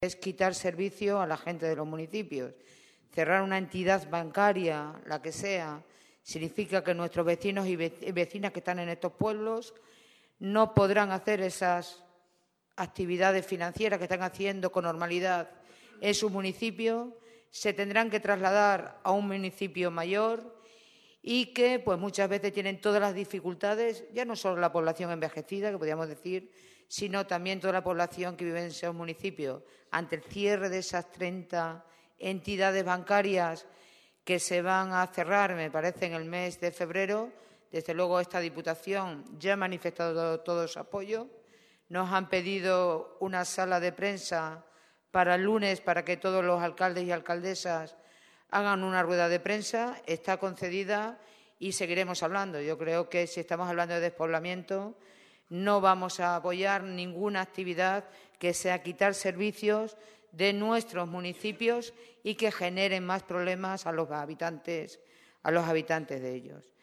es quitar servicio a la gente de los municipios. Cerrar una entidad bancaria, la que sea, significa que nuestros vecinos y vecinas que están en estos pueblos no podrán hacer esas actividades financieras que están haciendo con normalidad en su municipio, se tendrán que trasladar a un municipio mayor y que pues muchas veces tienen todas las dificultades, ya no solo la población envejecida, que podríamos decir, sino también toda la población que vive en esos municipios. Ante el cierre de esas 30 entidades bancarias que se van a cerrar, me parece, en el mes de febrero, desde luego esta Diputación ya ha manifestado todo su apoyo. Nos han pedido una sala de prensa para el lunes para que todos los alcaldes y alcaldesas hagan una rueda de prensa. Está concedida y seguiremos hablando. Yo creo que si estamos hablando de despoblamiento, no vamos a apoyar ninguna actividad que sea quitar servicios de nuestros municipios y que generen más problemas a los habitantes de ellos.